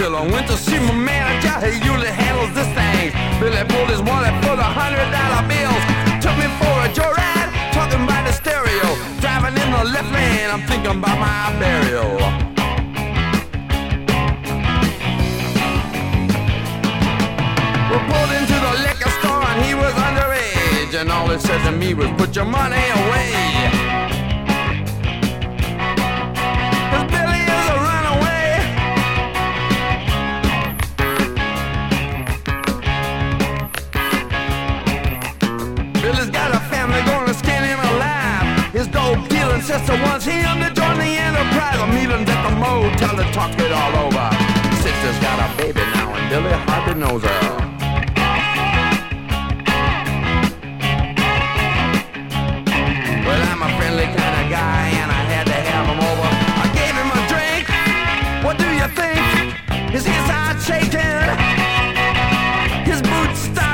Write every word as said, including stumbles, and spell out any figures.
Bill. I went to see my manager, he usually handles this thing. Billy pulled his wallet full of hundred dollar bills. Took me for a joyride, talking about the stereo. Driving in the left lane, I'm thinking about my burial. We pulled into the liquor store and he was underage, and all he said to me was, put your money away. Cause Billy is a runaway. Billy's got a family gonna skin him alive. His dope dealing sister wants him to join the enterprise. A meeting's at the motel to talk it all over. Sister's got a baby now and Billy hardly knows her. Well, I'm a friendly kind of guy and I had to have him over. I gave him a drink. What do you think? His inside shaking, his boots stopped.